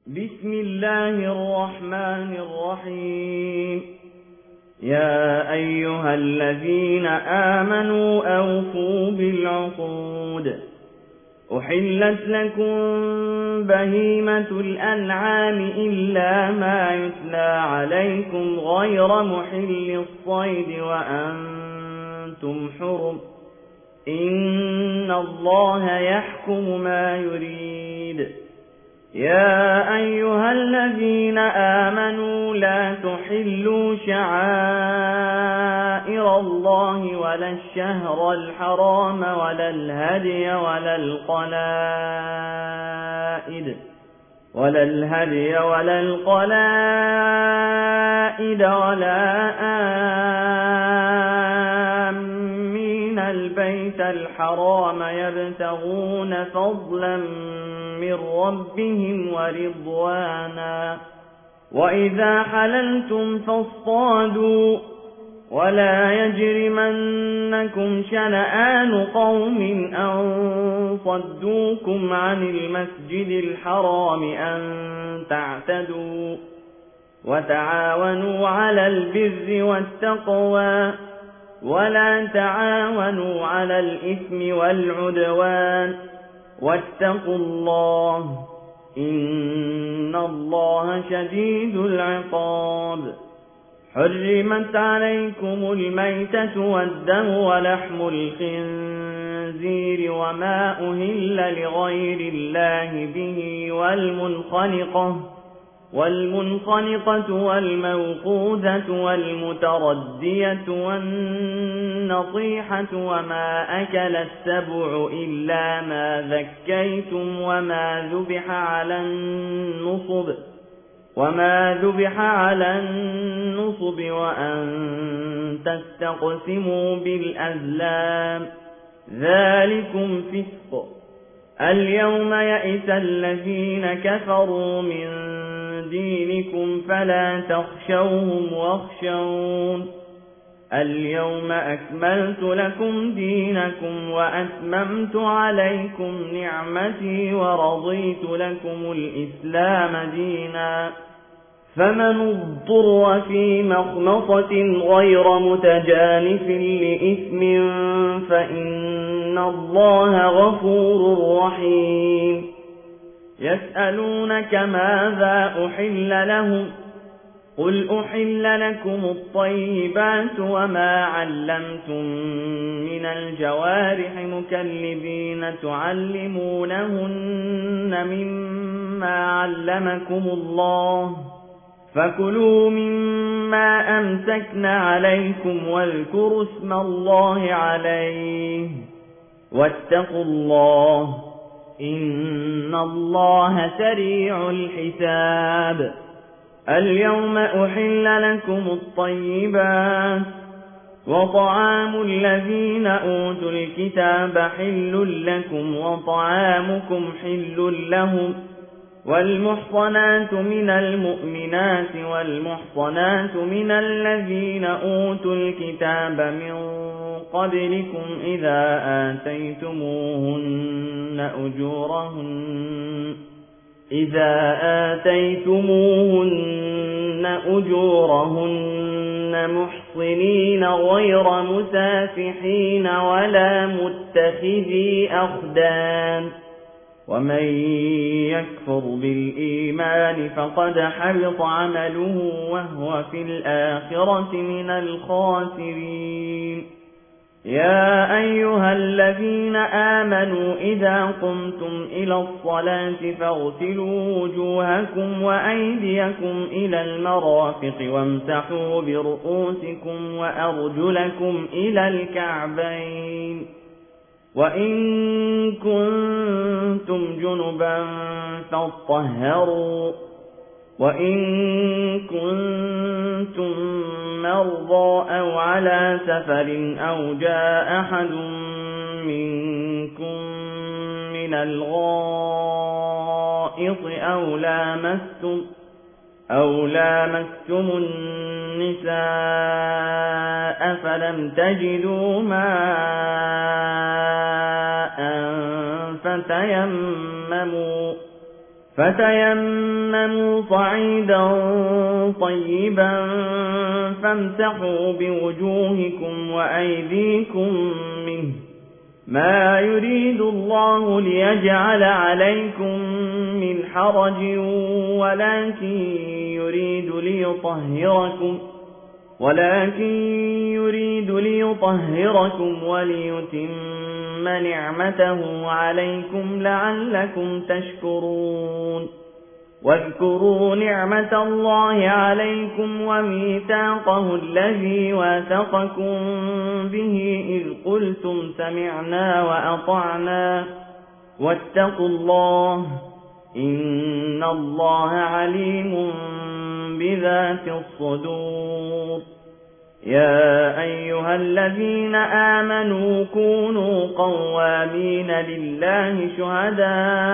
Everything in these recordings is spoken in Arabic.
بسم الله الرحمن الرحيم. يا أيها الذين آمنوا أوفوا بالعقود. أحلت لكم بهيمة الأنعام إلا ما يتلى عليكم غير محل الصيد وأنتم حرم. إن الله يحكم ما يريد. يا أيها الذين آمنوا لا تحلوا شعائر الله ولا الشهر الحرام ولا الهدي ولا القلائد ولا آمين البيت الحرام يبتغون فضلا من ربهم ورضوانا. وإذا حللتم فاصطادوا ولا يجرمنكم شنآن قوم أن صدوكم عن المسجد الحرام أن تعتدوا. وتعاونوا على البر والتقوى ولا تعاونوا على الإثم والعدوان. واتقوا الله إن الله شديد العقاب. حرمت عليكم الميتة والدم ولحم الخنزير وما أهل لغير الله به والمنخنقة والموقوذة والمتردية والنطيحة وما أكل السبع إلا ما ذكيتم وما ذبح على النصب وأن تستقسموا بالأزلام ذلكم فسق. اليوم يئس الذين كفروا من دينكم فلا تخشوهم واخشون. اليوم أكملت لكم دينكم وأتممت عليكم نعمتي ورضيت لكم الإسلام دينا. فمن اضطر في مخمصة غير متجانف لإثم فإن الله غفور رحيم. يسألونك ماذا أحل لهم قل أحل لكم الطيبات وما علمتم من الجوارح مكلبين تعلمونهن مما علمكم الله فكلوا مما أمسكن عليكم واذكروا اسم الله عليه واتقوا الله إن الله سريع الحساب. اليوم أحل لكم الطيبات وطعام الذين أوتوا الكتاب حل لكم وطعامكم حل لهم. والمحصنات من المؤمنات والمحصنات من الذين أوتوا الكتاب من قبلكم إذا آتيتموهن أجورهن محصنين غير مسافحين ولا متخذي أخدان. ومن يكفر بالإيمان فقد حبط عمله وهو في الآخرة من الخاسرين. يا أيها الذين آمنوا إذا قمتم إلى الصلاة فاغسلوا وجوهكم وأيديكم إلى المرافق وامسحوا برؤوسكم وأرجلكم إلى الكعبين. وإن كنتم جنبا فاطهروا. وإن كنتم مرضى أو على سفر أو جاء أحد منكم من الغائط أو لامستم النساء فلم تجدوا ماء فتيمموا صعيدا طيبا فامسحوا بوجوهكم وأيديكم منه ما يريد الله ليجعل عليكم من حرج ولكن يريد ليطهركم وليتم نعمته عليكم لعلكم تشكرون واذكروا نعمة الله عليكم وميثاقه الذي واثقكم به إذ قلتم سمعنا وأطعنا واتقوا الله إن الله عليم بذات الصدور يا أيها الذين آمنوا كونوا قوامين لله شهداء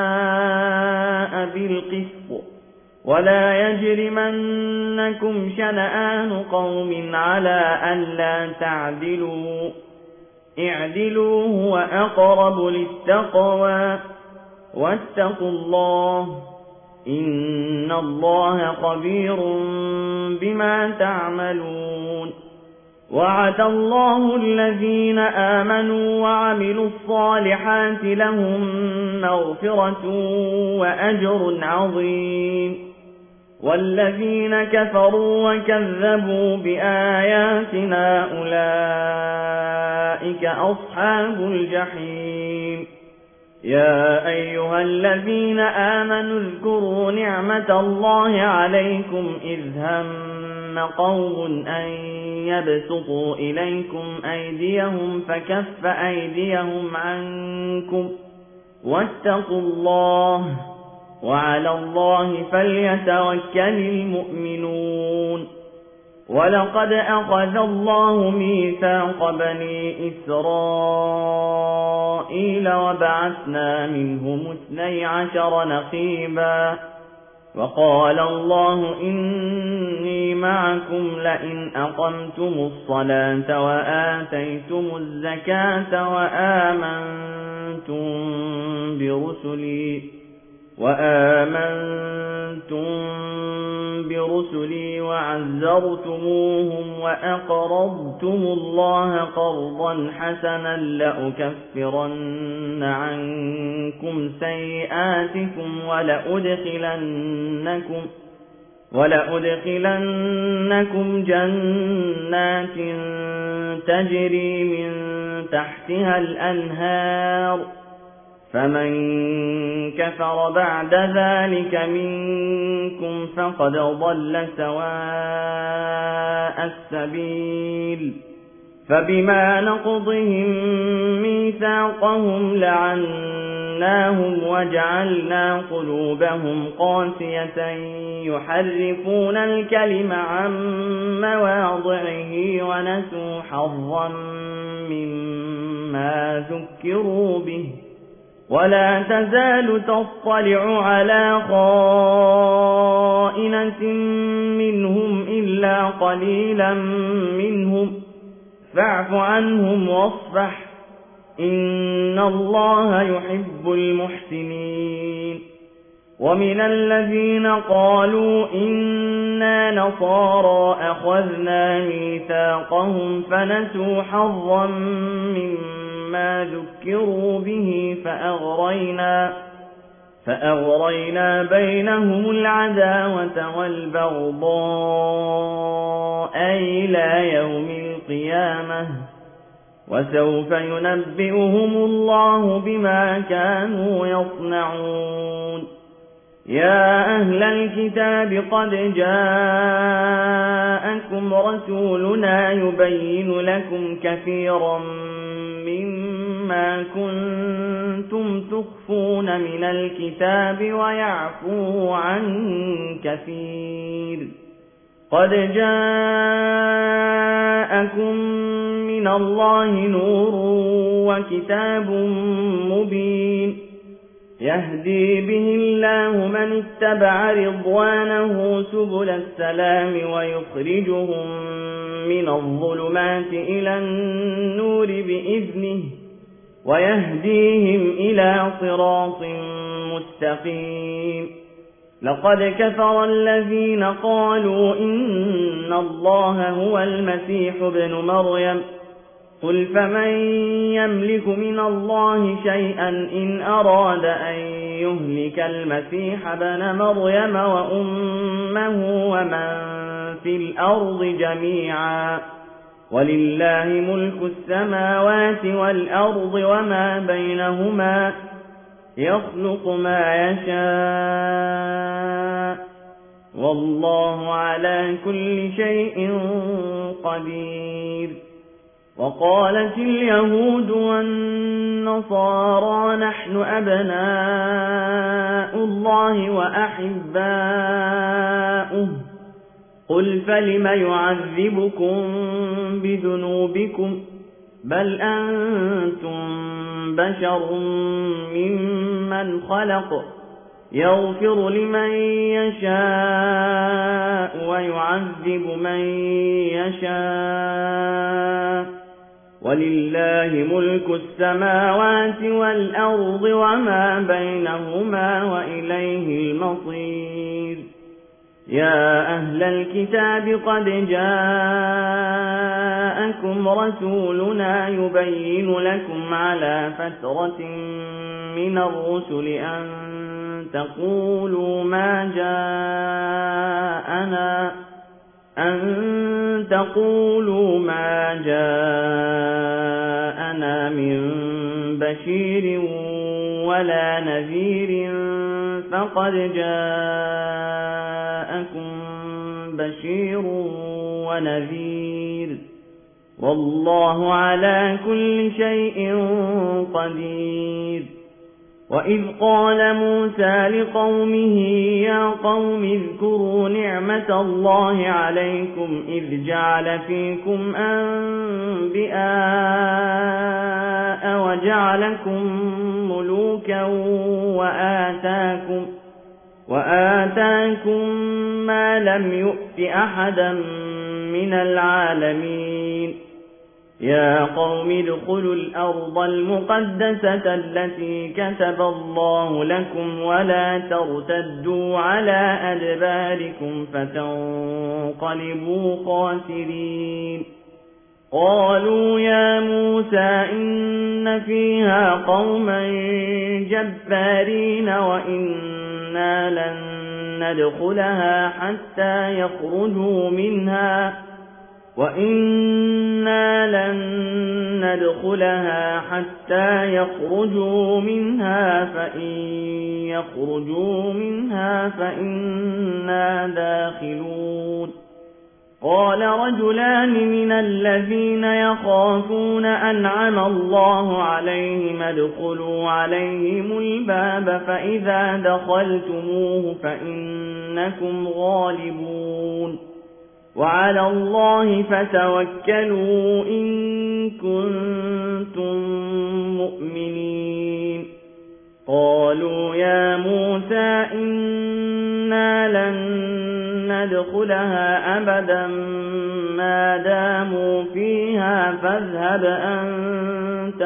بالقسط ولا يجرمنكم شنآن قوم على ألا تعدلوا اعدلوا هو أقرب للتقوى واتقوا الله إن الله خبير بما تعملون وعد الله الذين آمنوا وعملوا الصالحات لهم مغفرة وأجر عظيم والذين كفروا وكذبوا بآياتنا أولئك أصحاب الجحيم يا أيها الذين آمنوا اذكروا نعمة الله عليكم إذ هم قوم أن يبسطوا إليكم أيديهم فكف أيديهم عنكم واتقوا الله وعلى الله فليتوكل المؤمنون ولقد أخذ الله ميثاق بني إسرائيل وبعثنا منهم 12 نقيبا وقال الله إني معكم لئن أقمتم الصلاة وآتيتم الزكاة وآمنتم برسلي وعزرتموهم وأقرضتم الله قرضا حسنا لأكفرن عنكم سيئاتكم ولأدخلنكم جنات تجري من تحتها الأنهار فمن كفر بعد ذلك منكم فقد ضل سواء السبيل فبما نقضهم ميثاقهم لعناهم وجعلنا قلوبهم قاسية يحرفون الكلم عن مواضعه ونسوا حظا مما ذكروا به ولا تزال تطلع على خائنة منهم إلا قليلا منهم فاعف عنهم واصفح إن الله يحب المحسنين ومن الذين قالوا إنا نصارى أخذنا ميثاقهم فنسوا حظا مما ذكروا به فأغرينا بينهم العداوة والبغضاء إلى يوم القيامة وسوف ينبئهم الله بما كانوا يصنعون يا أهل الكتاب قد جاءكم رسولنا يبين لكم كثيرا مما كنتم تخفون من الكتاب ويعفو عن كثير قد جاءكم من الله نور وكتاب مبين يهدي به الله من اتبع رضوانه سبل السلام ويخرجهم من الظلمات إلى النور بإذنه ويهديهم إلى صراط مستقيم لقد كفر الذين قالوا إن الله هو المسيح ابن مريم قل فمن يملك من الله شيئا إن أراد أن يهلك المسيح ابن مريم وأمه ومن في الأرض جميعا ولله ملك السماوات والأرض وما بينهما يخلق ما يشاء والله على كل شيء قدير. وقالت اليهود والنصارى نحن أبناء الله وأحباؤه قل فلم يعذبكم بذنوبكم بل أنتم بشر ممن خلق يغفر لمن يشاء ويعذب من يشاء ولله ملك السماوات والأرض وما بينهما وإليه المصير. يا أهل الكتاب قد جاءكم رسولنا يبين لكم على فترة من الرسل أن تقولوا ما جاءنا من بشير ولا نذير فقد جاءكم بشير ونذير والله على كل شيء قدير. وإذ قال موسى لقومه يا قوم اذكروا نعمة الله عليكم إذ جعل فيكم أنبياء وجعلكم ملوكا وآتاكم ما لم يؤت أحدا من العالمين. يا قوم ادخلوا الأرض المقدسة التي كتب الله لكم ولا ترتدوا على أدباركم فتنقلبوا خاسرين. قالوا يا موسى إن فيها قوما جبارين وإنا لن ندخلها حتى يخرجوا منها فإن يخرجوا منها فإنا داخلون. قال رجلان من الذين يخافون أنعم الله عليهم ادخلوا عليهم الباب فإذا دخلتموه فإنكم غالبون وعلى الله فتوكلوا إن كنتم مؤمنين. قالوا يا موسى إنا لن ندخلها أبدا ما داموا فيها فاذهب أنت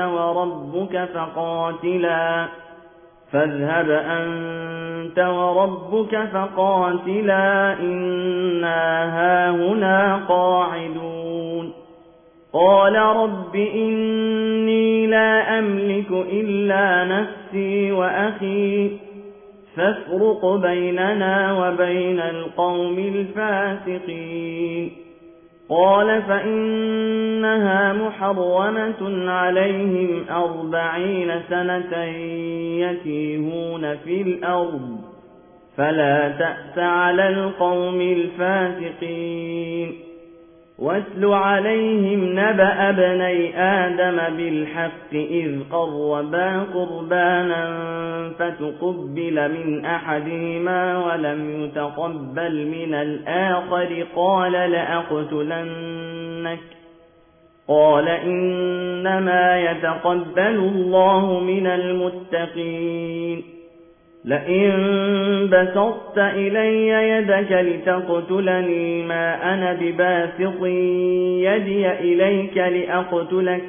وربك فقاتلا إنا هاهنا قاعدون. قال رب إني لا أملك إلا نفسي وأخي فافرق بيننا وبين القوم الفاسقين. قال فإنها محرمة عليهم 40 سنة يتيهون في الأرض فلا تأس على القوم الفاسقين. واتل عليهم نبأ ابني آدم بالحق إذ قربا قربانا فتقبل من أحدهما ولم يتقبل من الآخر قال لأقتلنك. قال إنما يتقبل الله من المتقين. لئن بسطت إلي يدك لتقتلني ما أنا بباسط يدي إليك لأقتلك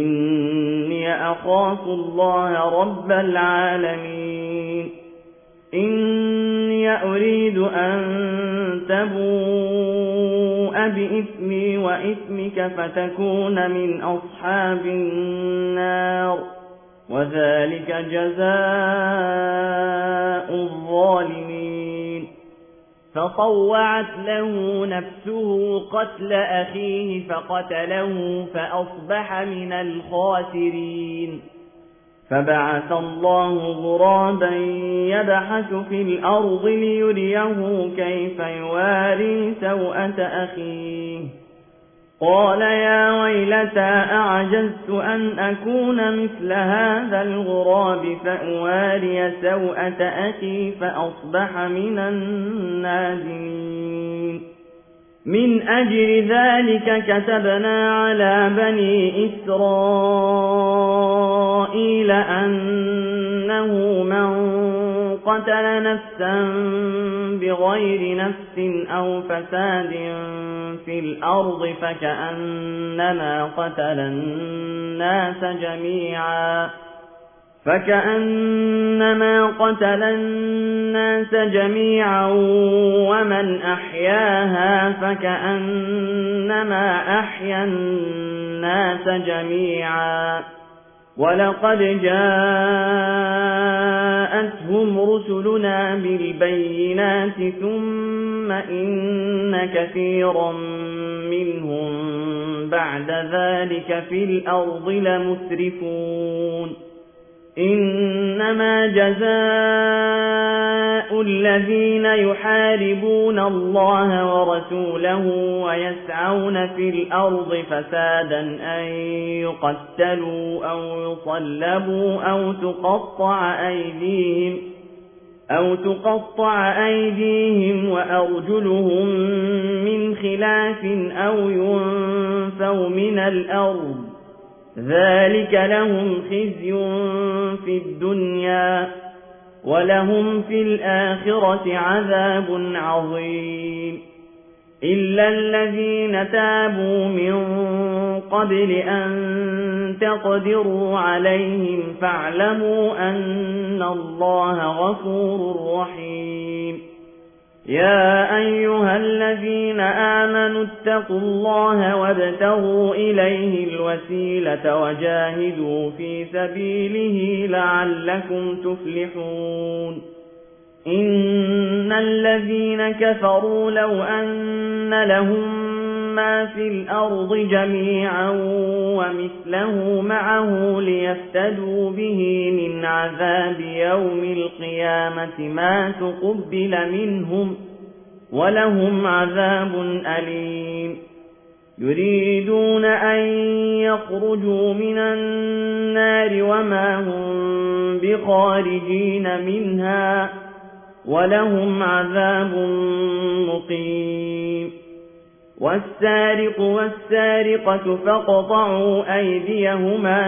إني أخاف الله رب العالمين. إني أريد أن تبوء بإثمي وإثمك فتكون من أصحاب النار وذلك جزاء الظالمين فطوعت له نفسه قتل أخيه فقتله فأصبح من الخاسرين فبعث الله غرابا يبحث في الأرض ليريه كيف يواري سوءة أخيه قال يا ويلتى أعجزت أن أكون مثل هذا الغراب فأواري سوءة أخي فأصبح من النادمين من أجل ذلك كتبنا على بني إسرائيل أنه من قتل نفسا بغير نفس أو فساد في الأرض فكأنما قتل الناس جميعا ومن أحياها فكأنما أحيا الناس جميعا ولقد جاءتهم رسلنا بالبينات ثم إن كثيرا منهم بعد ذلك في الأرض لمسرفون إنما جزاء الذين يحاربون الله ورسوله ويسعون في الأرض فسادا أن يقتلوا أو يصلبوا أو تقطع أيديهم وأرجلهم من خلاف أو ينفوا من الأرض ذلك لهم خزي في الدنيا ولهم في الآخرة عذاب عظيم إلا الذين تابوا من قبل أن تقدروا عليهم فاعلموا أن الله غفور رحيم يا أيها الذين آمنوا اتقوا الله وابتغوا إليه الوسيلة وجاهدوا في سبيله لعلكم تفلحون إن الذين كفروا لو أن لهم ما في الأرض جميعا ومثله معه ليفتدوا به من عذاب يوم القيامة ما تقبل منهم ولهم عذاب أليم يريدون أن يخرجوا من النار وما هم بخارجين منها ولهم عذاب مقيم والسارق والسارقة فاقطعوا أيديهما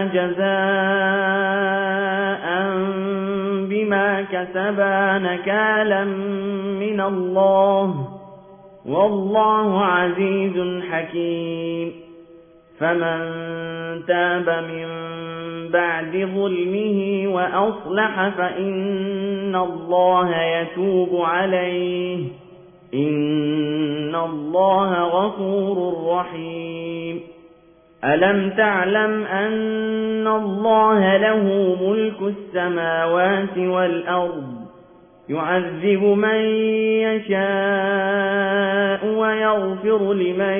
جزاء بما كسبا نكالا من الله والله عزيز حكيم فمن تاب من بعد ظلمه وأصلح فإن الله يتوب عليه إن الله غفور رحيم ألم تعلم أن الله له ملك السماوات والأرض يعذب من يشاء ويغفر لمن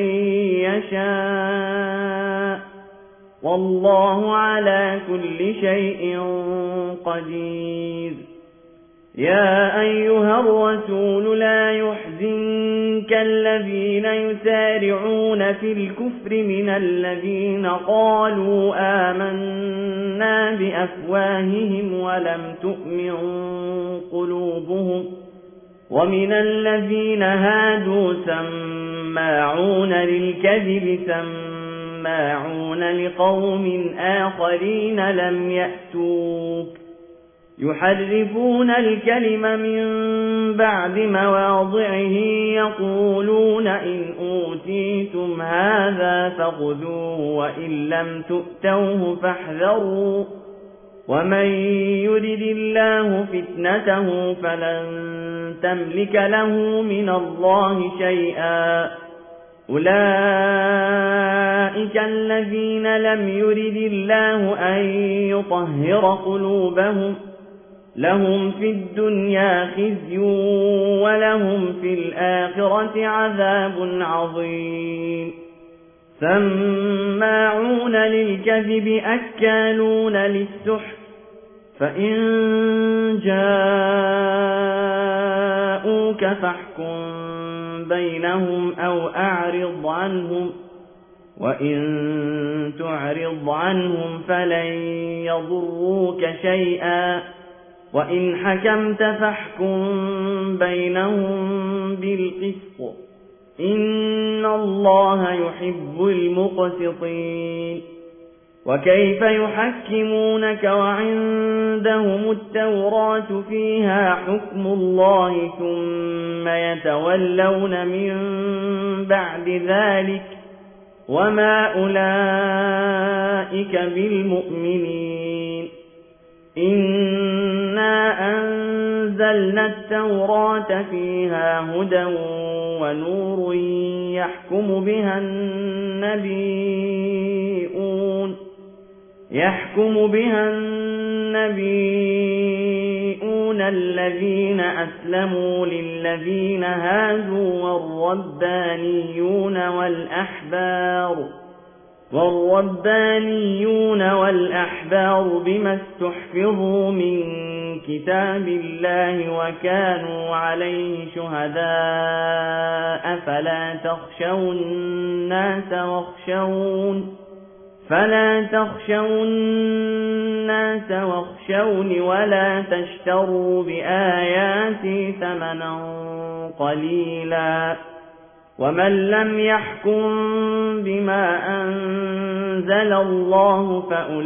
يشاء والله على كل شيء قدير يا أيها الرسول لا يحزنك الذين يسارعون في الكفر من الذين قالوا آمنا بأفواههم ولم تؤمن قلوبهم ومن الذين هادوا سماعون للكذب سماعون لقوم آخرين لم يأتوك يحرفون الكلم من بعد مواضعه يقولون إن أوتيتم هذا فخذوه وإن لم تؤتوه فاحذروا ومن يرد الله فتنته فلن تملك له من الله شيئا أولئك الذين لم يرد الله أن يطهر قلوبهم لهم في الدنيا خزي ولهم في الآخرة عذاب عظيم سماعون للكذب أكالون للسحت فإن جاءوك فاحكم بينهم أو أعرض عنهم وإن تعرض عنهم فلن يضروك شيئا وإن حكمت فاحكم بينهم بالقسط إن الله يحب المقسطين وكيف يحكمونك وعندهم التوراة فيها حكم الله ثم يتولون من بعد ذلك وما أولئك بالمؤمنين إنا أنزلنا التوراة فيها هدى ونور يحكم بها النبيون الذين أسلموا للذين هادوا والربانيون والأحبار بما استحفظوا من كتاب الله وكانوا عليه شهداء فلا تخشوا الناس واخشوني ولا تشتروا بآياتي ثمنا قليلا ومن لم يحكم بما أنزل الله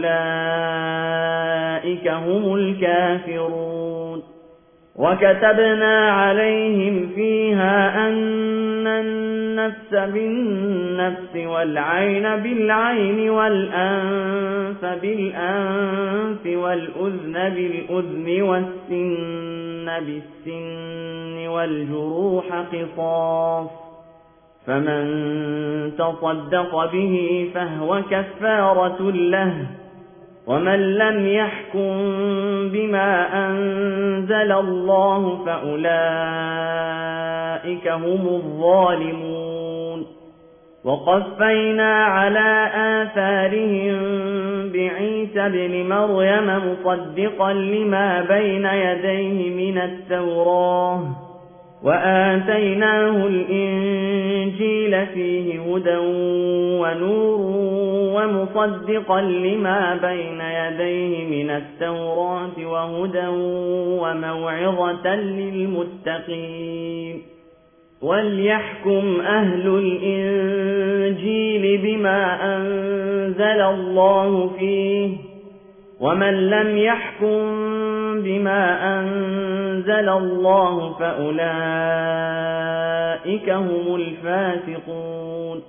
فأولئك هم الكافرون وكتبنا عليهم فيها أن النفس بالنفس والعين بالعين والأنف بالأنف والأذن بالأذن والسن بالسن والجروح قصاص فمن تصدق به فهو كفارة له ومن لم يحكم بما أنزل الله فأولئك هم الظالمون وقفينا على آثارهم بعيسى ابن مريم مصدقا لما بين يديه من التوراة وآتيناه الإنجيل فيه هدى ونور ومصدقا لما بين يديه من التوراة وهدى وموعظة للمتقين وليحكم أهل الإنجيل بما أنزل الله فيه ومن لم يحكم بما أنزل الله فأولئك هم الفاسقون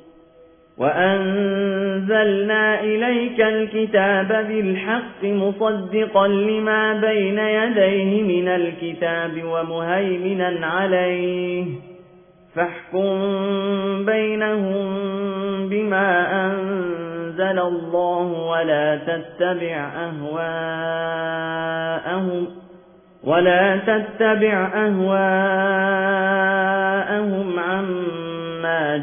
وأنزلنا إليك الكتاب بالحق مصدقا لما بين يديه من الكتاب ومهيمنا عليه فاحكم بينهم بما أنزل الله ولا تتبع أهواءهم عما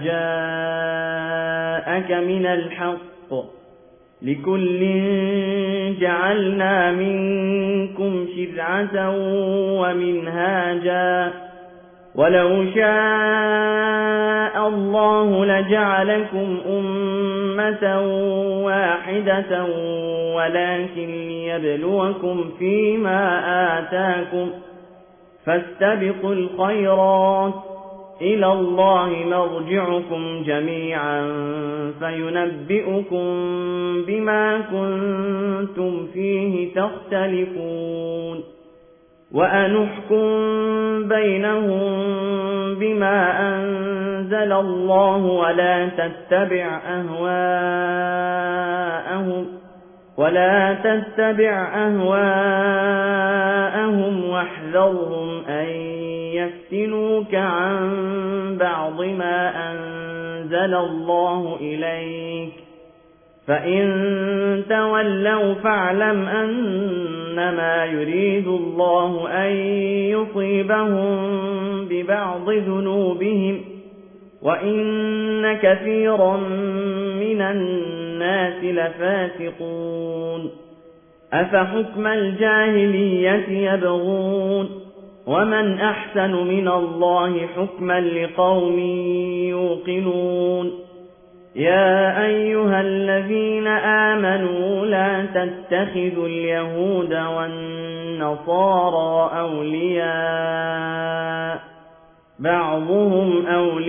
جاءك من الحق لكل جعلنا منكم شرعة ومنهاجا ولو شاء الله لجعلكم أمة واحدة ولكن ليبلوكم فيما آتاكم فاستبقوا الخيرات إلى الله مرجعكم جميعا فينبئكم بما كنتم فيه تختلفون وأنحكم بينهم بما أنزل الله ولا تتبع أهواءهم واحذرهم أن يفتنوك عن بعض ما أنزل الله إليك فإن تولوا فاعلم أنما يريد الله أن يصيبهم ببعض ذنوبهم وإن كثيرا من الناس لفاسقون أفحكم الجاهلية يبغون ومن أحسن من الله حكما لقوم يوقنون يا أيها الذين آمنوا لا تتخذوا اليهود والنصارى أولياء بعضهم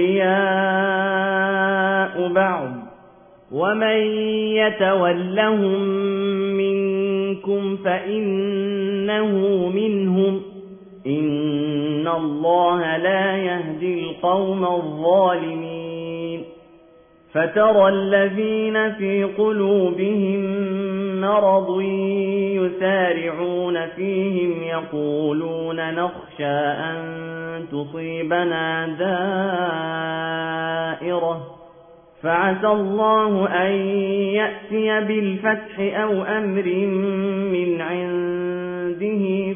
أولياء بعض ومن يتولهم منكم فإنه منهم إن الله لا يهدي القوم الظالمين فترى الذين في قلوبهم مرض يسارعون فيهم يقولون نخشى أن تصيبنا دائرة فعسى الله أن يأتي بالفتح أو أمر من عنده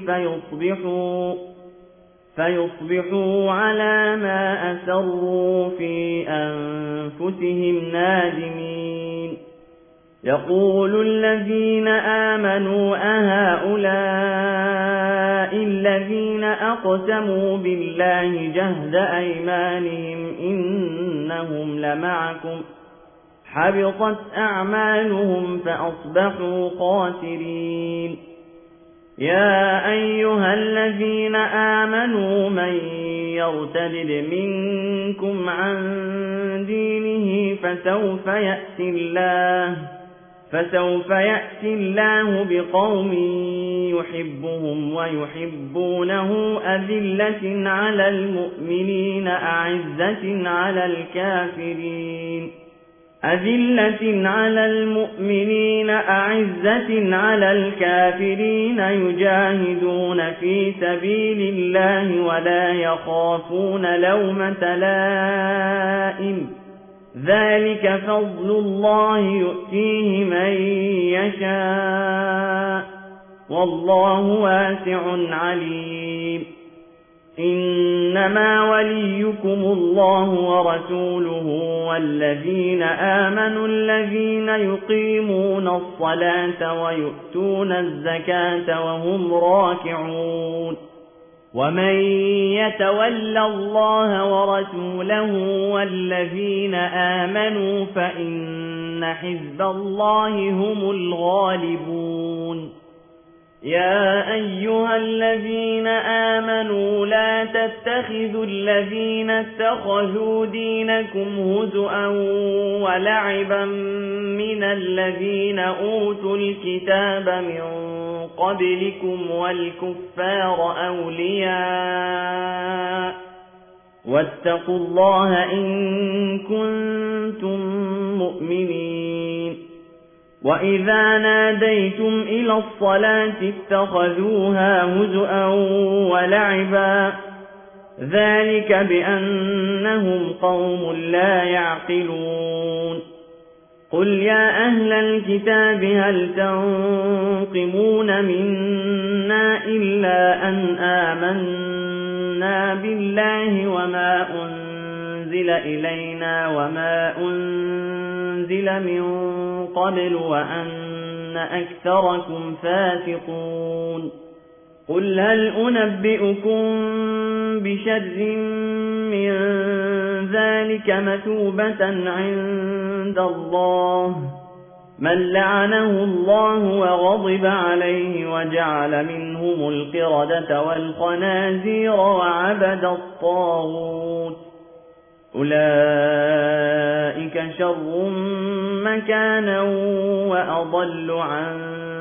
فيصبحوا على ما أسروا في أنفسهم نادمين يقول الذين آمنوا أهؤلاء الذين أقسموا بالله جهد أيمانهم إنهم لمعكم حبطت أعمالهم فأصبحوا خاسرين يا أيها الذين آمنوا من يرتد منكم عن دينه فسوف يأتي الله بقوم يحبهم ويحبونه أذلة على المؤمنين أعزة على الكافرين يجاهدون في سبيل الله ولا يخافون لومة لائم ذلك فضل الله يؤتيه من يشاء والله واسع عليم إنما وليكم الله ورسوله والذين آمنوا الذين يقيمون الصلاة ويؤتون الزكاة وهم راكعون ومن يتول الله ورسوله والذين آمنوا فإن حزب الله هم الغالبون يا أيها الذين آمنوا لا تتخذوا الذين اتخذوا دينكم هزؤا ولعبا من الذين أوتوا الكتاب من قبلكم والكفار أولياء واتقوا الله إن كنتم مؤمنين وإذا ناديتم إلى الصلاة اتخذوها هزؤا ولعبا ذلك بأنهم قوم لا يعقلون قل يا أهل الكتاب هل تنقمون منا إلا أن آمنا بالله وما أنزل إلينا وما أنزل من قبل وأن أكثركم فاسقون قل هل أنبئكم بشر من ذلك مثوبة عند الله من لعنه الله وغضب عليه وجعل منهم القردة والخنازير وعبد الطاغوت أولئك شر مكانا وأضل عن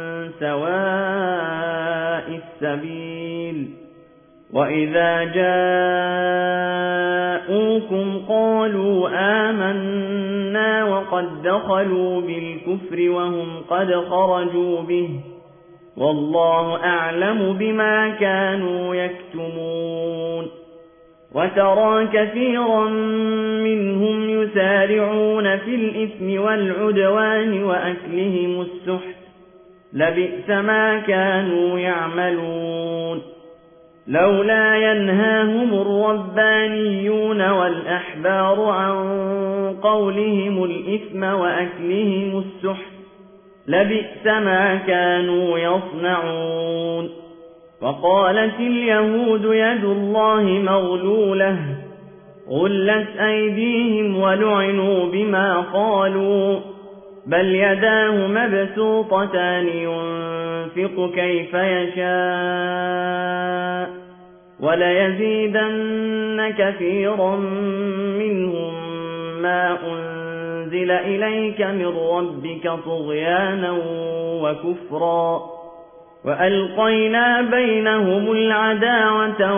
سواء السبيل وإذا جاءوكم جاءوكم قالوا آمنا وقد دخلوا بالكفر وهم قد خرجوا به والله أعلم بما كانوا يكتمون وترى كثيرا منهم يسارعون في الإثم والعدوان وأكلهم السحت لبئس ما كانوا يعملون لولا ينهاهم الربانيون والأحبار عن قولهم الإثم وأكلهم السحت لبئس ما كانوا يصنعون وقالت اليهود يد الله مغلولة غلت أيديهم ولعنوا بما قالوا بل يداه مبسوطتان ينفق كيف يشاء وليزيدن كثيرا منهم ما أنزل إليك من ربك طغيانا وكفرا وألقينا بينهم العداوة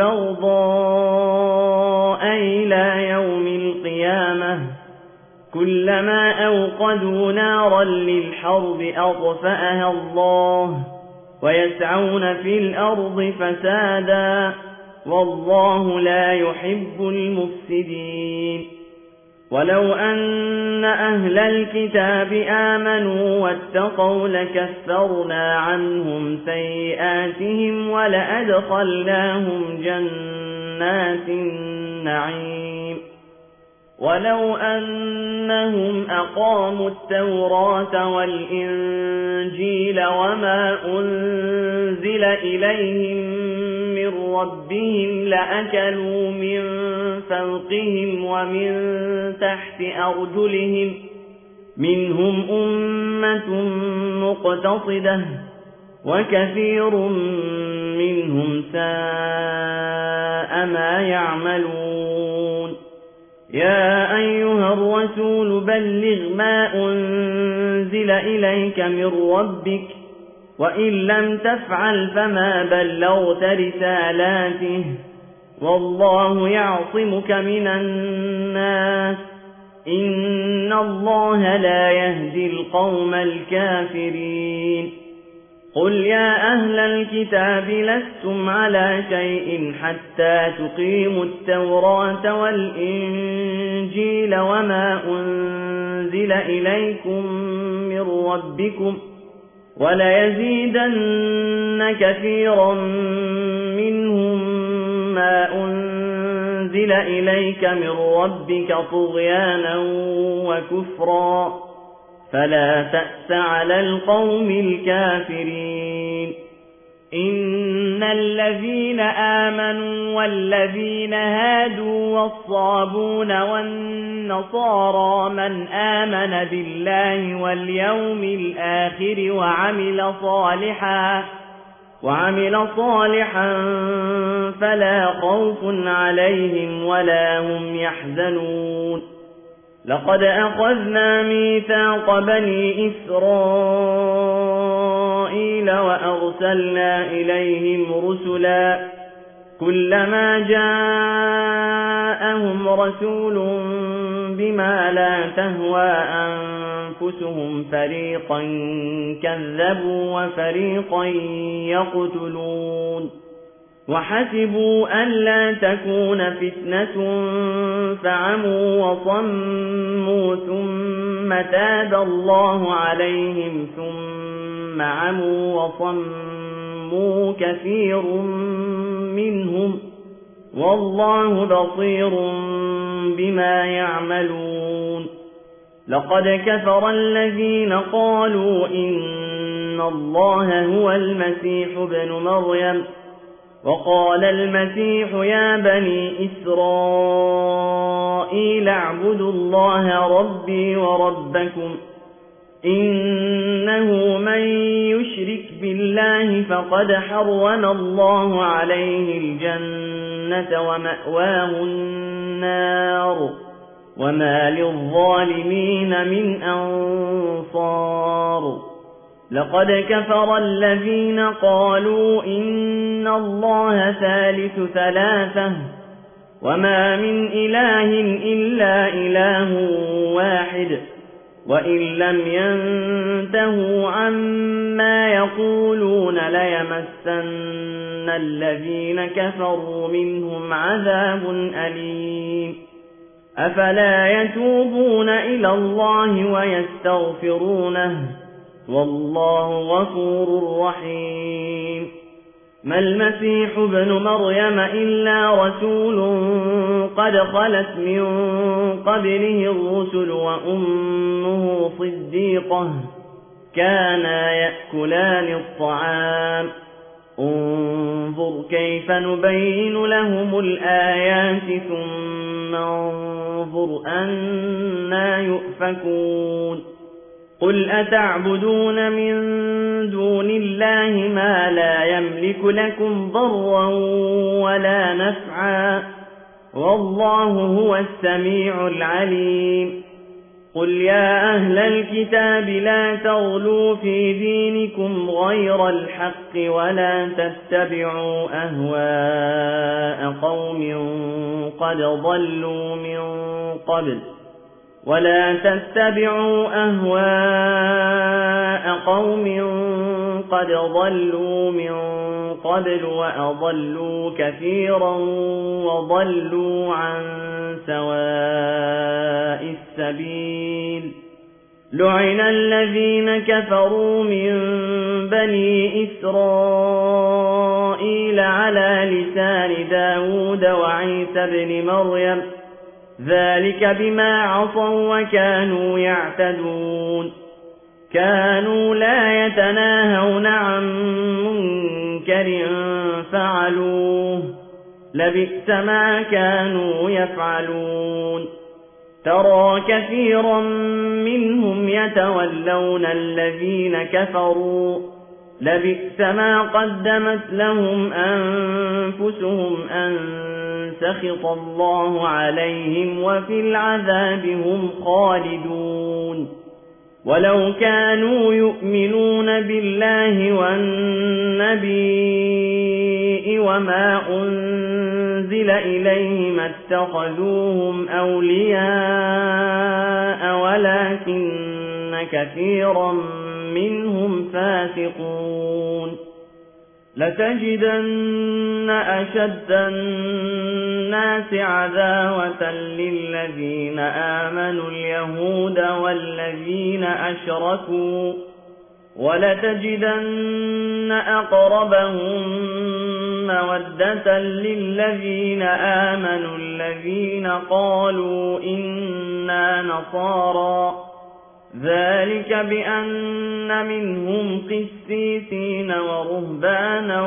والبغضاء إلى يوم القيامة كلما أوقدوا نارا للحرب أطفأها الله ويسعون في الأرض فسادا والله لا يحب المفسدين ولو أن أهل الكتاب آمنوا واتقوا لكفرنا عنهم سيئاتهم ولأدخلناهم جنات النعيم ولو أنهم أقاموا التوراة والإنجيل وما أنزل إليهم من ربهم لأكلوا من فوقهم ومن تحت أرجلهم منهم أمة مقتصدة وكثير منهم ساء ما يعملون يا أيها الرسول بلغ ما أنزل إليك من ربك وإن لم تفعل فما بلغت رسالاته والله يعصمك من الناس إن الله لا يهدي القوم الكافرين قل يا أهل الكتاب لستم على شيء حتى تقيموا التوراة والإنجيل وما أنزل إليكم من ربكم وليزيدن كثيرا منهم ما أنزل إليك من ربك طغيانا وكفرا فلا تأس على القوم الكافرين إن الذين آمنوا والذين هادوا والصابون والنصارى من آمن بالله واليوم الآخر وعمل صالحا فلا خوف عليهم ولا هم يحزنون لقد أخذنا ميثاق بني إسرائيل وأرسلنا إليهم رسلا كلما جاءهم رسول بما لا تهوى أنفسهم فريقا كذبوا وفريقا يقتلون وحسبوا ألا تكون فتنة فعموا وصموا ثم تاب الله عليهم ثم عموا وصموا كثير منهم والله بصير بما يعملون لقد كفر الذين قالوا إن الله هو المسيح ابن مريم وقال المسيح يا بني إسرائيل اعبدوا الله ربي وربكم إنه من يشرك بالله فقد حرم الله عليه الجنة ومأواه النار وما للظالمين من أنصار لقد كفر الذين قالوا إن الله ثالث ثلاثة وما من إله إلا إله واحد وإن لم ينتهوا عما يقولون ليمسن الذين كفروا منهم عذاب أليم أفلا يتوبون إلى الله ويستغفرونه والله غفور رحيم ما المسيح ابن مريم إلا رسول قد خلت من قبله الرسل وأمه صديقة كانا يأكلان الطعام انظر كيف نبين لهم الآيات ثم انظر أنا يؤفكون قل أتعبدون من دون الله ما لا يملك لكم ضرا ولا نفعا والله هو السميع العليم قل يا أهل الكتاب لا تغلوا في دينكم غير الحق ولا تتبعوا أهواء قوم قد ضلوا من قبل وأضلوا كثيرا وضلوا عن سواء السبيل لعن الذين كفروا من بني إسرائيل على لسان داود وعيسى بن مريم ذلك بما عصوا وكانوا يعتدون كانوا لا يتناهون عن منكر فعلوه لبئس ما كانوا يفعلون ترى كثيرا منهم يتولون الذين كفروا لبئس ما قدمت لهم أنفسهم أن سخط الله عليهم وفي العذاب هم خالدون ولو كانوا يؤمنون بالله والنبي وما أنزل إليه ما اتخذوهم أولياء ولكن كثيرا منهم فاسقون لتجدن أشد الناس عداوة للذين آمنوا اليهود والذين أشركوا ولتجدن أقربهم مودة للذين آمنوا الذين قالوا إنا نصارى ذلك بأن منهم قسيسين ورهبانا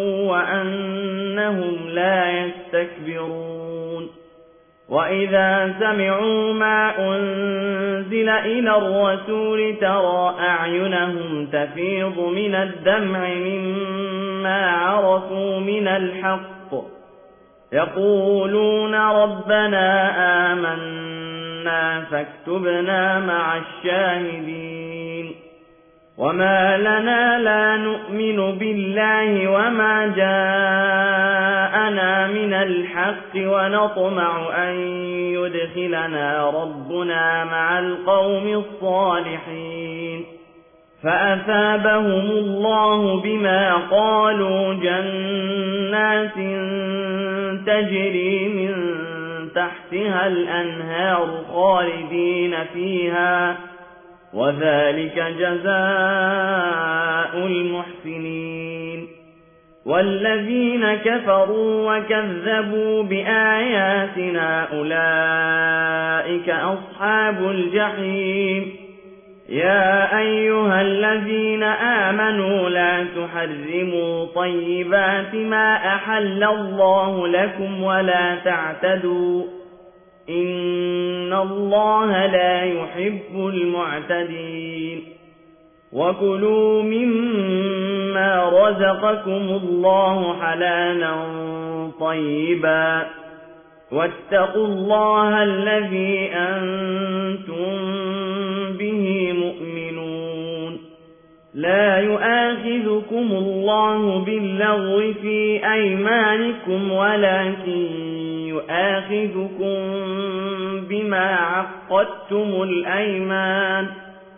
وأنهم لا يستكبرون وإذا سمعوا ما أنزل إلى الرسول ترى أعينهم تفيض من الدمع مما عرفوا من الحق يقولون ربنا آمنا فاكتبنا مع الشاهدين وما لنا لا نؤمن بالله وما جاءنا من الحق ونطمع أن يدخلنا ربنا مع القوم الصالحين فأثابهم الله بما قالوا جنات تجري من تحتها الأنهار خالدين فيها وذلك جزاء المحسنين والذين كفروا وكذبوا بآياتنا أولئك أصحاب الجحيم يا أيها الذين آمنوا لا تحرموا طيبات ما أحل الله لكم ولا تعتدوا إن الله لا يحب المعتدين وكلوا مما رزقكم الله حلالا طيبا واتقوا الله الذي أنتم به مؤمنون لا يؤاخذكم الله باللغو في أيمانكم ولكن يؤاخذكم بما عقدتم الأيمان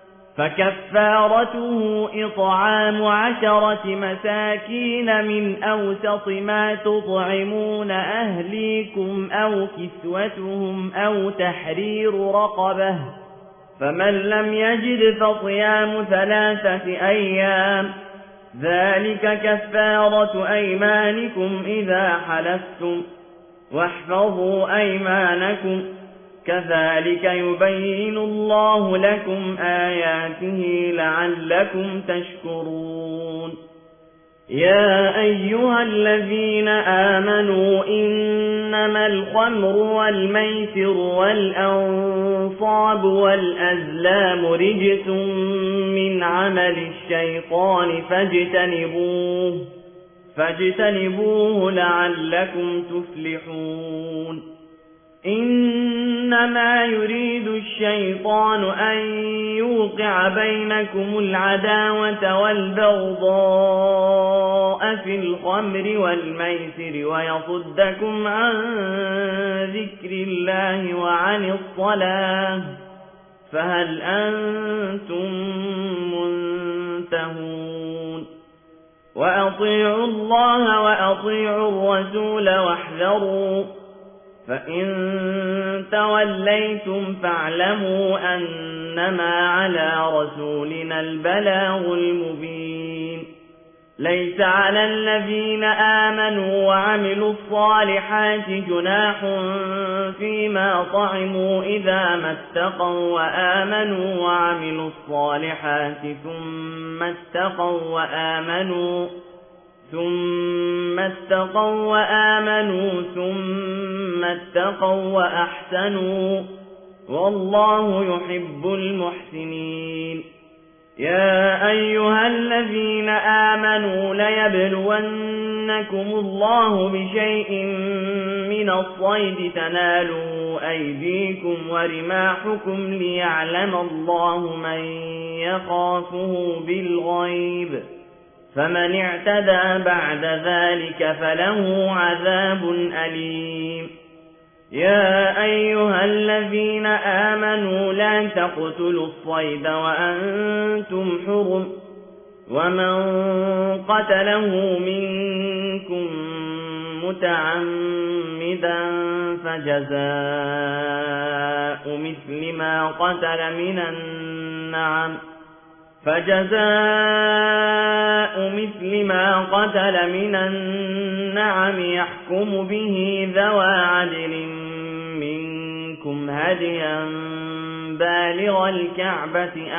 فكفارته إطعام 10 مساكين من أوسط ما تطعمون أهليكم أو كسوتهم أو تحرير رقبة فمن لم يجد فصيام 3 أيام ذلك كفارة أيمانكم إذا حلفتم واحفظوا أيمانكم كذلك يبين الله لكم آياته لعلكم تشكرون يا أيها الذين آمنوا إنما الخمر والميسر والأنصاب والأزلام رجس من عمل الشيطان فاجتنبوه لعلكم تفلحون إنما يريد الشيطان أن يوقع بينكم العداوة والبغضاء في الخمر والميسر ويصدكم عن ذكر الله وعن الصلاة فهل أنتم منتهون وأطيعوا الله وأطيعوا الرسول واحذروا فإن توليتم فاعلموا أنما على رسولنا البلاغ المبين ليس على الذين آمنوا وعملوا الصالحات جناح فيما طعموا إذا ما اتقوا وآمنوا وعملوا الصالحات ثم اتقوا وأحسنوا والله يحب المحسنين يا أيها الذين آمنوا ليبلونكم الله بشيء من الصيد تنالوا أيديكم ورماحكم ليعلم الله من يخافه بالغيب فمن اعتدى بعد ذلك فله عذاب أليم يا أيها الذين آمنوا لا تقتلوا الصيد وأنتم حرم ومن قتله منكم متعمدا فجزاء مثل ما قتل من النعم يحكم به ذوى عدل منكم هديا بالغ الكعبة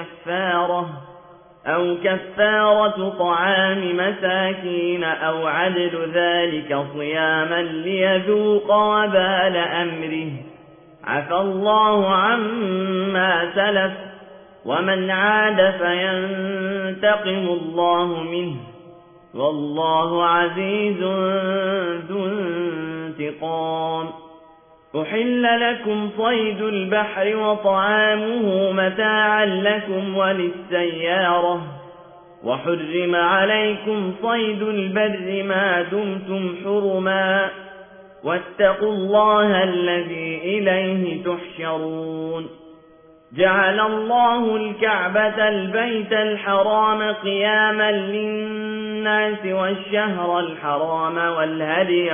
أو كفارة طعام مساكين أو عدل ذلك صياما ليذوق وبال أمره عفى الله عما سلف ومن عاد فينتقم الله منه والله عزيز ذو انتقام أحل لكم صيد البحر وطعامه متاعا لكم وللسيارة وحرم عليكم صيد البر ما دمتم حرما واتقوا الله الذي إليه تحشرون جعل الله الكعبة البيت الحرام قياما للناس والشهر الحرام والهدي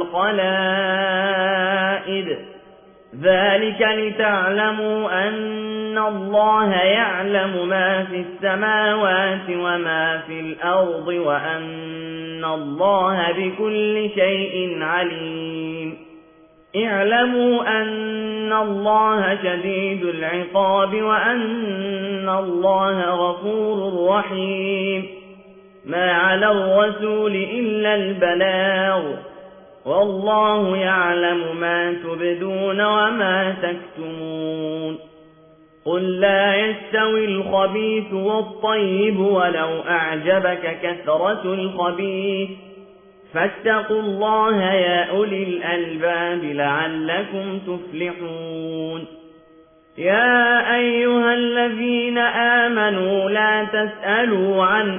والقلائد ذلك لتعلموا أن الله يعلم ما في السماوات وما في الأرض وأن الله بكل شيء عليم اعلموا أن الله شديد العقاب وأن الله غفور رحيم ما على الرسول إلا البلاغ والله يعلم ما تبدون وما تكتمون قل لا يستوي الخبيث والطيب ولو أعجبك كثرة الخبيث فاتقوا الله يا أولي الألباب لعلكم تفلحون يا أيها الذين آمنوا لا تسألوا عن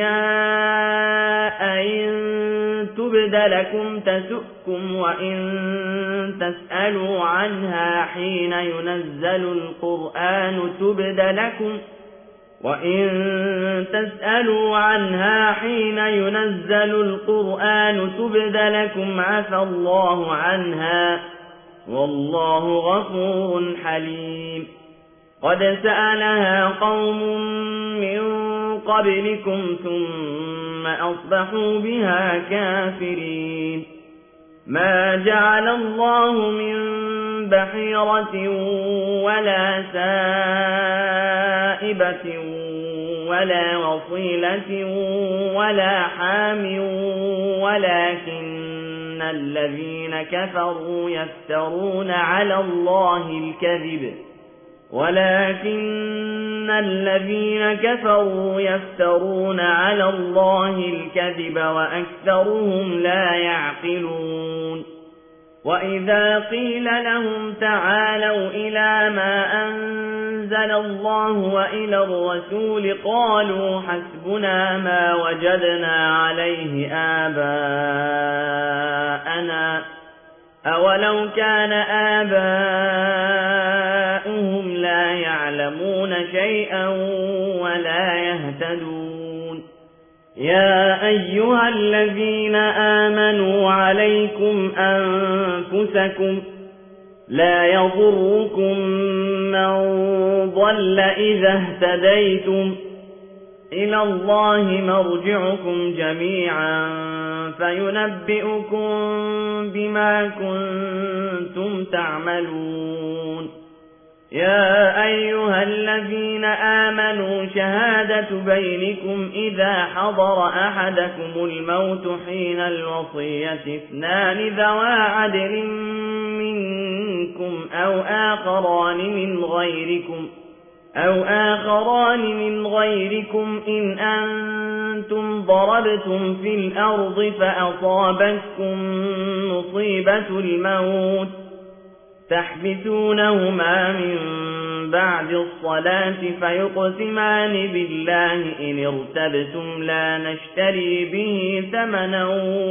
أشياء إن تبد لكم تسؤكم وإن تسألوا عنها حين ينزل القرآن تبد لكم عفى الله عنها والله غفور حليم. قد سألها قوم من قبلكم ثم أصبحوا بها كافرين. ما جعل الله من بحيرة ولا سائبة ولا وصيلة ولا حام ولكن الذين كفروا يفترون على الله الكذب وأكثرهم لا يعقلون. وإذا قيل لهم تعالوا إلى ما أنزل الله وإلى الرسول قالوا حسبنا ما وجدنا عليه آباءنا أولو كان آباؤهم لا يعلمون شيئا ولا يهتدون. يا أيها الذين آمنوا عليكم أنفسكم لا يضركم من ضل إذا اهتديتم إلى الله مرجعكم جميعا فينبئكم بما كنتم تعملون. يا أيها الذين آمنوا شهادة بينكم إذا حضر أحدكم الموت حين الوصية اثنان ذوى عدل منكم أو آخران من غيركم إن أنتم ضربتم في الأرض فأصابتكم مصيبة الموت تحبسونهما من بعد الصلاة فيقسمان بالله إن ارتبتم لا نشتري به ثمنا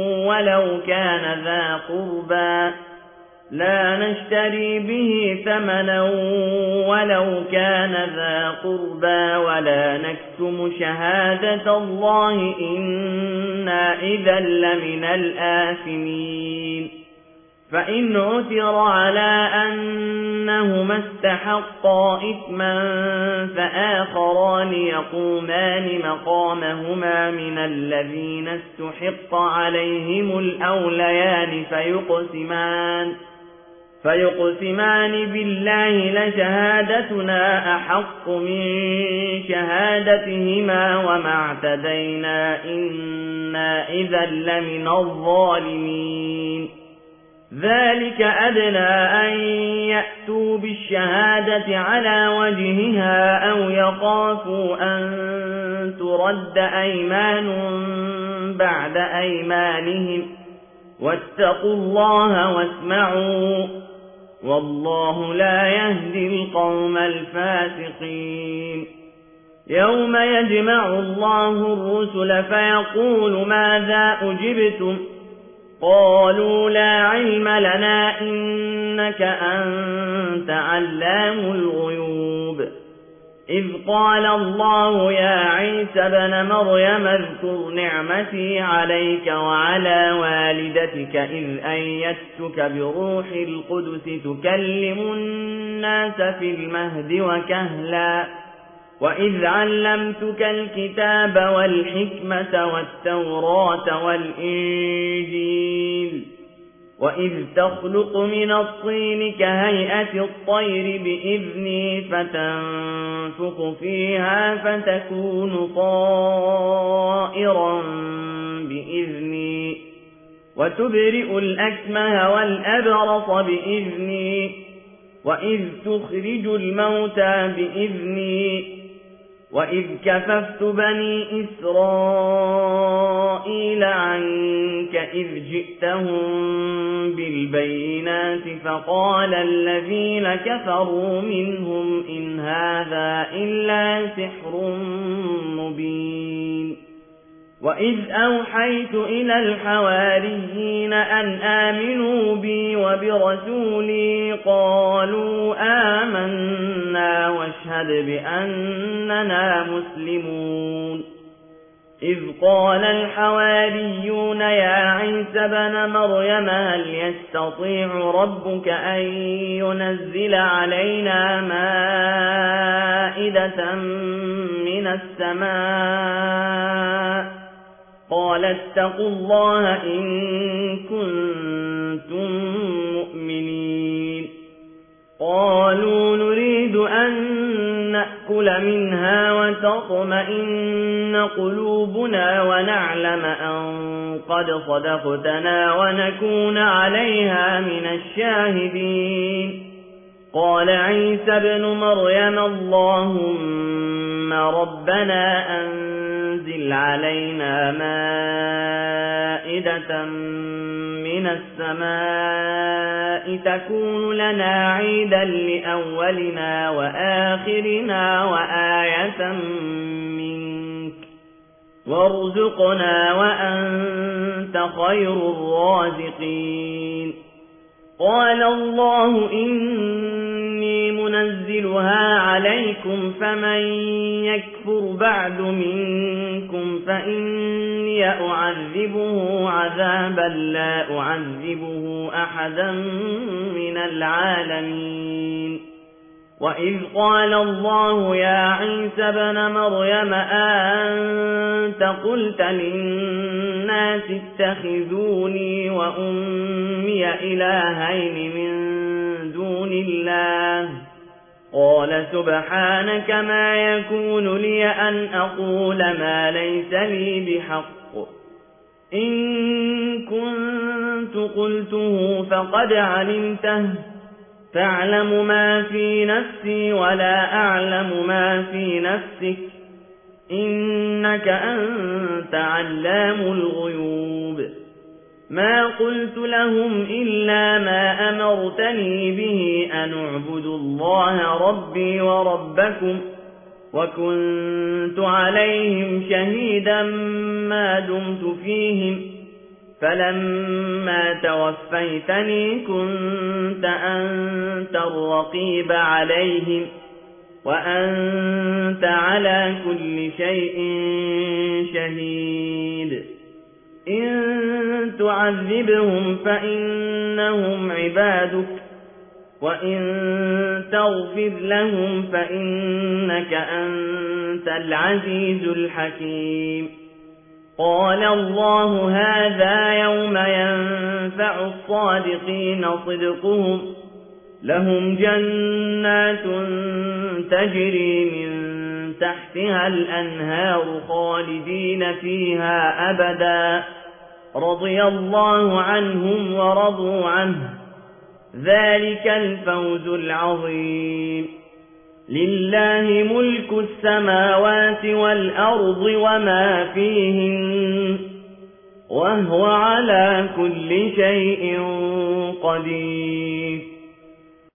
ولو كان ذا قربى ولا نكتم شهادة الله إنا إذا لمن الآثمين. فإن عثر على أنهما استحقا إثما فآخران يقومان مقامهما من الذين استحق عليهم الأوليان فيقسمان بالله لشهادتنا أحق من شهادتهما وما اعتدينا إنا إذا لمن الظالمين. ذلك أدنى أن يأتوا بالشهادة على وجهها أو يخافوا أن ترد أيمان بعد أيمانهم واتقوا الله واسمعوا والله لا يهدي القوم الفاسقين. يوم يجمع الله الرسل فيقول ماذا أجبتم قالوا لا علم لنا إنك أنت علام الغيوب. إذ قال الله يا عيسى بن مريم اذكر نعمتي عليك وعلى والدتك إذ أيدتك بروح القدس تكلم الناس في المهد وكهلا وإذ علمتك الكتاب والحكمة والتوراة والإنجيل وإذ تخلق من الطين كهيئة الطير بإذني فتنفخ فيها فتكون طائرا بإذني وتبرئ الأكمه والأبرص بإذني وإذ تخرج الموتى بإذني وإذ كففت بني إسرائيل عنك إذ جئتهم بالبينات فقال الذين كفروا منهم إن هذا إلا سحر مبين وإذ أوحيت إلى الحواريين أن آمنوا بي وبرسولي قالوا آمنا واشهد بأننا مسلمون إذ قال الحواريون يا عيسى بن مريم هل يستطيع ربك أن ينزل علينا مائدة من السماء قال اتقوا الله إن كنتم مؤمنين قالوا نريد أن نأكل منها وتطمئن قلوبنا ونعلم أن قد صدقتنا ونكون عليها من الشاهدين قال عيسى بن مريم اللهم ربنا أنزل علينا مائدة من السماء تكون لنا عيدا لأولنا وآخرنا وآية منك وارزقنا وأنت خير الرازقين قال الله إني منزلها عليكم فمن يكفر بعد منكم فإني أعذبه عذابا لا أعذبه أحدا من العالمين وإذ قال الله يا عيسى بن مريم أنت قلت للناس اتخذوني وأمي إلهين من دون الله قال سبحانك ما يكون لي أن أقول ما ليس لي بحق إن كنت قلته فقد علمته تعلم ما في نفسي ولا أعلم ما في نفسك إنك أنت علام الغيوب ما قلت لهم إلا ما أمرتني به أن اعبدوا الله ربي وربكم وكنت عليهم شهيدا ما دمت فيهم فلما توفيتني كنت أنت الرقيب عليهم وأنت على كل شيء شهيد إن تعذبهم فإنهم عبادك وإن تغفر لهم فإنك أنت العزيز الحكيم قال الله هذا يوم ينفع الصادقين صدقهم لهم جنات تجري من تحتها الأنهار خالدين فيها أبدا رضي الله عنهم ورضوا عنه ذلك الفوز العظيم لله ملك السماوات والأرض وما فيهن وهو على كل شيء قدير